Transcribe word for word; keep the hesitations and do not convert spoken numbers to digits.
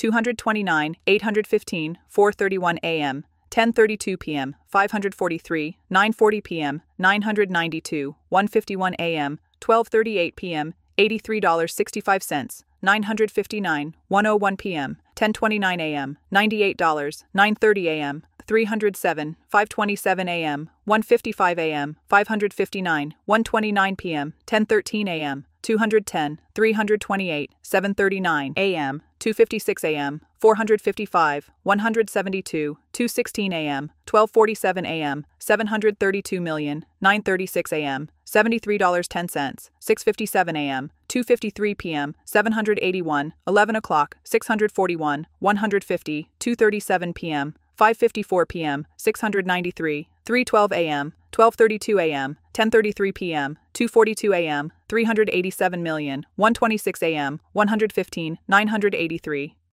two hundred twenty-nine, eight hundred fifteen, four thirty-one a m, ten thirty-two p m, five hundred forty-three, nine forty p m, nine hundred ninety-two, one fifty-one a m, twelve thirty-eight p m, eighty-three dollars and sixty-five cents, nine hundred fifty-nine, one oh one p m, ten twenty-nine a m, ninety-eight dollars, nine thirty a m, three hundred seven, five twenty-seven a m, one fifty-five a m, five hundred fifty-nine, one twenty-nine p m, ten thirteen a m, two hundred ten, three hundred twenty-eight, seven thirty-nine a m, two fifty-six a m, four hundred fifty-five, one hundred seventy-two, two sixteen a m, twelve forty-seven a m, seven hundred thirty-two million, nine thirty-six a m, seventy-three dollars and ten cents, six fifty-seven a m, two fifty-three p m, seven hundred eighty-one, eleven o'clock, six hundred forty-one, one hundred fifty, two thirty-seven p m, five fifty-four p m, six hundred ninety-three, three twelve a m, twelve thirty-two a m, ten thirty-three p m, two forty-two a m, three hundred eighty-seven million, one twenty-six a m, one hundred fifteen, nine hundred eighty-three.